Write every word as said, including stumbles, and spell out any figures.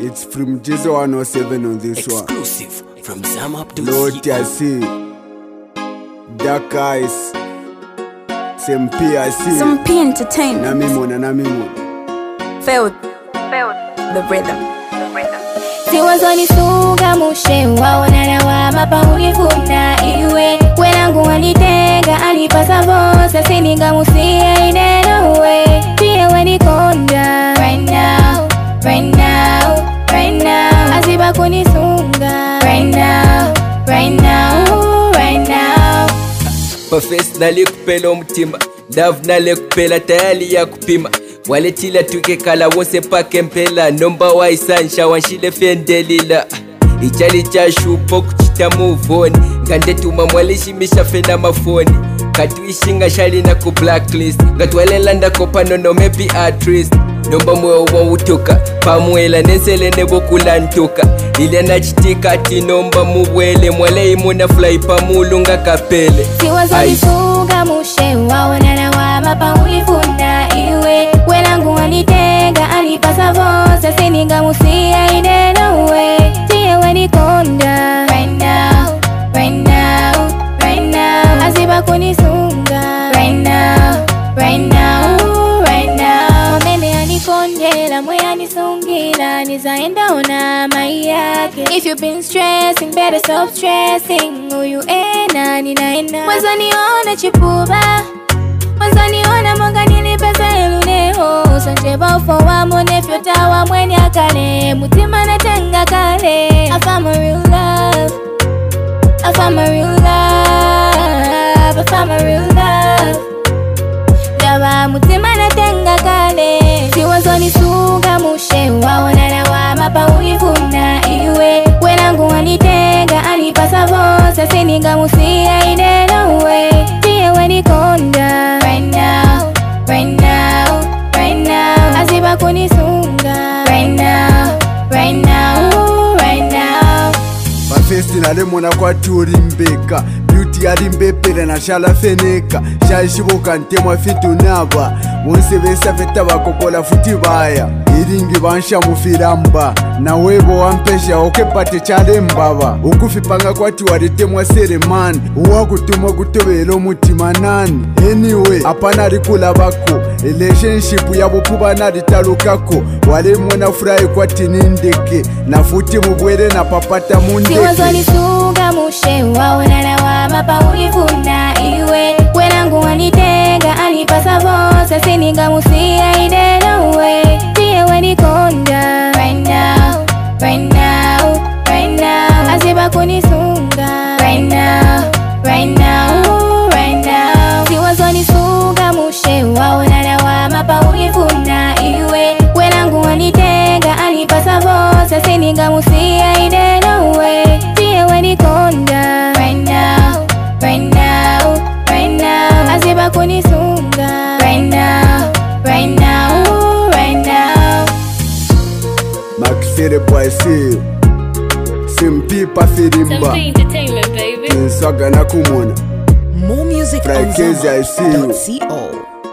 It's from Jizo one oh seven on this Exclusive one. Exclusive from Sam Abdul. Lord I see. Dark eyes. Some P I see. Some P entertainment. Namimona, namimona. Felt, felt the rhythm. The rhythm. Siwazoni suga mushe waona na wa mapa ulifuna iwe wenangu wanitenga alipasa vosa sininga musia ineno we pia wenikonda right now right now right now aziba kunisunga right now right now right now Pafes nali kupela omutima Dav nali kupela tayali ya kupima Waletila tuke kala wonse pake mpela Nomba wa isansha wanshile fendelila Ichali cha shupo kuchita move on Ngande tuma mwalishimisha fena mafoni Katuishinga shali na ku blacklist Gatwale landa kopano no maybe artist Nomba mwe wa utoka Pamuela nensele nebo kulantoka Ile na chitika ati nomba muwele Mwale imuna fly pamulunga kapele Siwazoni suga mushe waona na wa mapa ulifuna iwe wenangu wanitenga alipasa vosa sininga musia ineno we tiye wenikonda right now right now right now aziba kunisunga right now right now right now mene anikondela mwe anisungila nizaenda ona mai yake if you've been stressing better stop stressing uyu ena ninaena wazaniona chipuba wazaniona mwanga nilipesa eluneho sanjeba ufo wa monefyo tawa mwenye akale mutima natenga kale I found my real love I found my real love I found my real love Dawa mutima natenga kale Siwazoni suga mushe waona na wa mapa ulifuna iwe wenangu wanitenga alipasa vosa sininga musia ineno we tiye wenikonda right now right now right now aziba kunisunga right now right now right now Pafesti nalemona kwa turi mbeka Beauty yari mbepele na shala feneka Shalishibuka ntemwa fitu naba Wonse besa feta bakokola futi baya Iringi bansha mufiramba Na webo wampesha okepate chale mbaba Ukufipanga kwa tuwari temwa seremani Uwa kutuma kutobelo mutima nani Anyway, apana rikula bako Relationship ya bupuba na ritalukako Wale mwena furahi kwa tinindeke Na futi mubwere na papata mundeke Siwazoni suga mushe waona na wa mapa ulifuna iwe wenangu wanitenga alipasa vosa sininga musia ineno we tiye wenikonda right now right now right now aziba kunisunga right now right now right now Siwazoni suga mushe waona na wa mapa ulifuna iwe wenangu wanitenga alipasa vosa sininga musia ineno we tiye wenikonda right now right now right now aziba kunisunga right now right now right now Maxere boy see Simpi pa firimba Some P entertainment, baby. Kinsaga na kumona More music Fry on Kezi I see you Zama dot co.